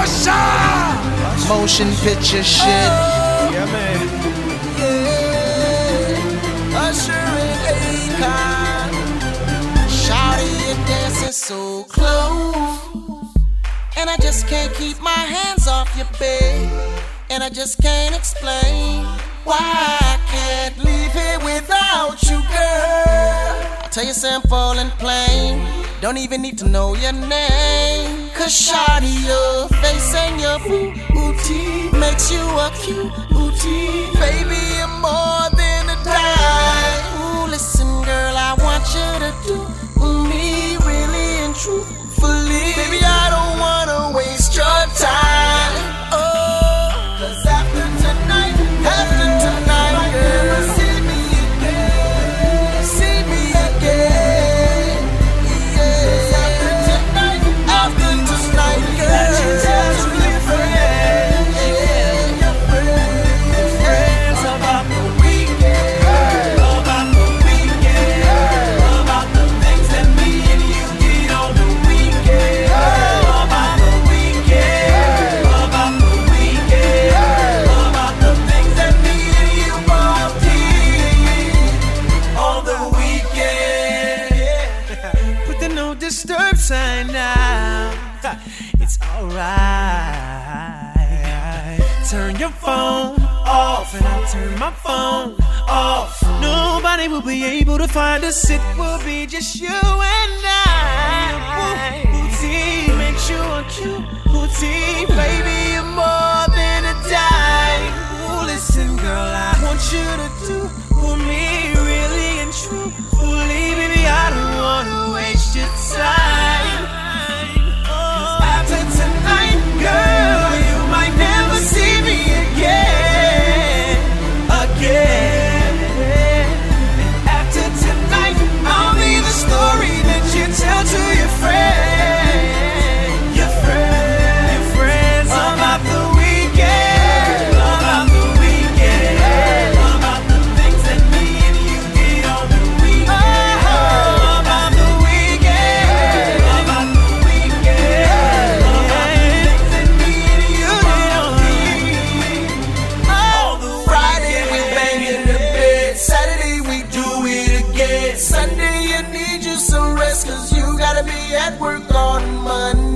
Motion picture shit. Yeah, man. Yeah. Usher and Akon. Shawty, you're dancing so close, and I just can't keep my hands off your babe, and I just can't explain why I can't leave here without you, girl. I'll tell you simple and plain, don't even need to know your name, cause shawty, your face and your booty makes you a cutie. Baby, you're more than a dime. Ooh, listen girl, I want you to do me really and truthfully. Baby, I don't wanna waste your time. Oh, cause after tonight, girl, see me again. Yeah. After tonight, girl, let you tell to your friends, your friends about the weekend, about the things that me and you did on the weekend, about the weekend, about the things that me and you both did on the weekend. Put the no disturb sign now. It's alright. Turn your phone off and I'll turn my phone off. Nobody will be able to find us. It will be just you and I. Booty makes you a cutie. Baby, you're more than a dime. Ooh, listen, girl, I want you to do for me really and truthfully. Baby, I don't wanna waste your time. After tonight, girl, you might never see me again. And after tonight, I'll be the story that you tell to your friends about the weekend, about the things that me and you did on the weekend, about the weekend, about the things that me and you did on the weekend. Friday we bang in the bed, Saturday we do it again, Sunday you need you some rest, cause you gotta be at work on Monday.